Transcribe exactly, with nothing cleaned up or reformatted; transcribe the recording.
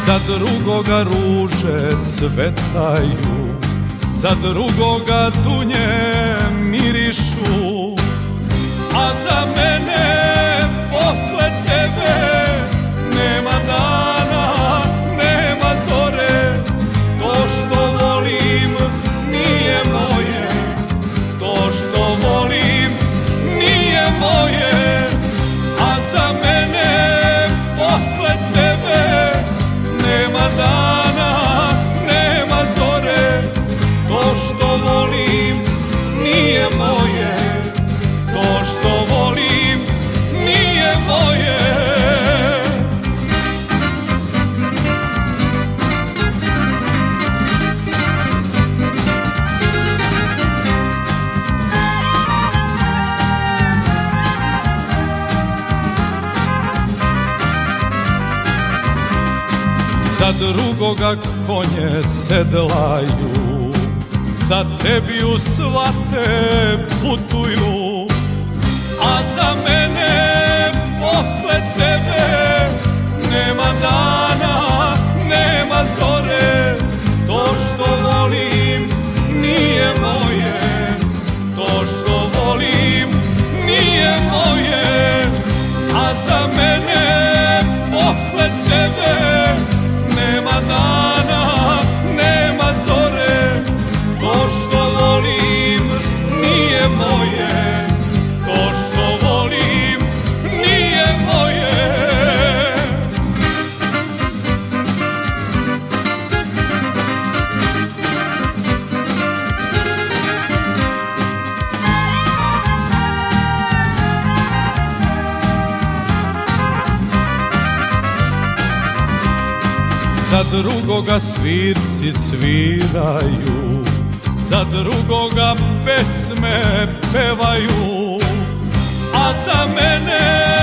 Za drugoga ruže cvetaju, za drugoga dunje mirišu, a za mene posle tebe nema dana, nema zore. To što volim nije moje, to što volim nije moje, a za mene posle tebe nema dana, nema zore. To što volim nije moje, to što volim nije moje. Za drugoga konje sedlaju, za tebi u svate putuju, a za mene posle tebe nema dana, nema zore. To što volim nije moje, to što volim nije moje, a za mene posle tebe nema dana, nema zore. To što volim nije moje, to što volim nije moje. Za drugoga svirci sviraju, za drugoga pesme pevaju, a za mene